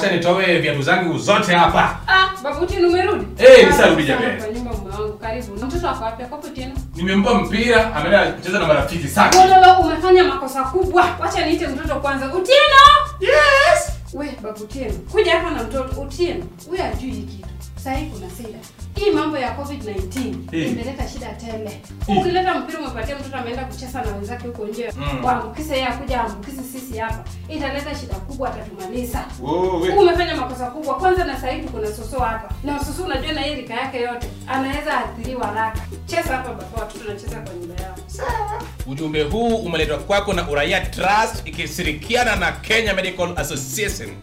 Wacha nitoe viatu zangu zote hapa. Babu Otieno umerudi? Nisarudi jamani. Kwa nyumba mume wangu karibu. Na mtoto wako wapi? Kwa Otieno? Nimempa mpira, ameenda kucheza na marafiki zake. Wewe umefanya makosa kubwa. Wacha niite mtoto kwanza. Otieno! Yes. We Babu Otieno, kuja hapa na mtoto. Otieno, wewe ajui hiki kitu. Sasa hivi kuna shida. Hii mambo ya COVID-19 imeleta shida tele. Ukileta mpira umepatia mtoto ameenda kucheza na wenzake huko nje. Waambukize yeye akuja ambukize sisi hapa. Italeta shida kubwa, atatumaliza. Umefanya makosa kubwa. Kwanza na sasa hivi kuna soso hapa. Na soso unajua na yeye rika yake yote. Anaweza athiriwa haraka. Cheza hapa baba, watoto wanacheza kwa nyumba yao. Sawa. Ujumbe huu umeletwa kwako na Uraia Trust ikishirikiana na Kenya Medical Association.